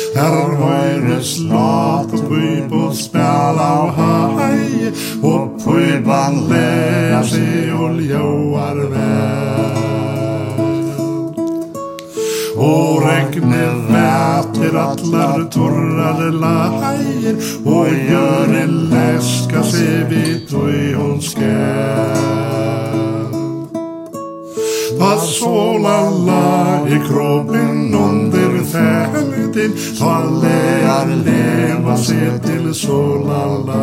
Her høyres lat og pøybo spela av hei, og pøyban lær seg og ljóar vel. Og regnet væter allar torrare leir, og gjør en leska seg vidt og i hon skær. Ta solala i kroppen under fälten, ta lear leva sig till solala.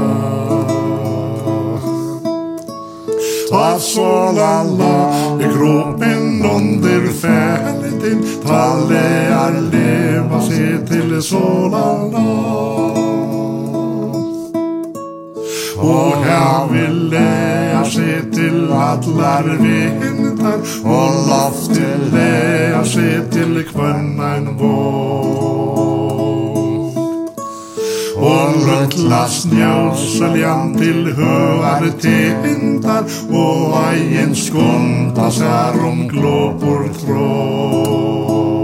Ta solala i kroppen under fälten, ta lear leva sig till solala. Og her vil lære seg til allar vinter, og loftet lære seg til kvannan vår. Og røtla snjausaljan til høar tindar, og eien skunda sær glåpor tråd.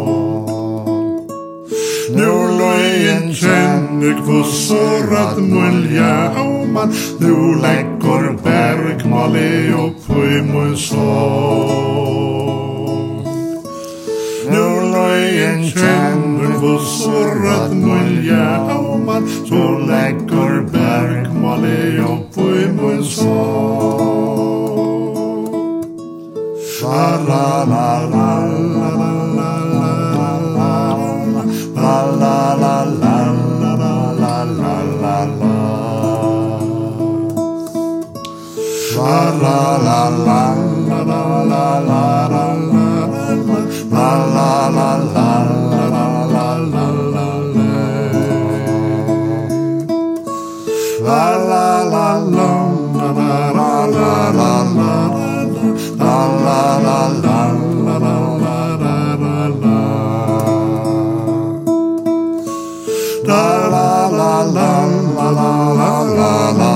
Nu løyen kjenner kvossurat mulja man, nu legger bergmale opp i mun sång. Nu løyen kjenner kvossurat mulja man, så legger bergmale opp i mun sång. La la la la la la la la la la la la la la la la. La la la la la la la la la la la la la la la la. La la la la la la la la la la la la la la. La la la la la la la la la.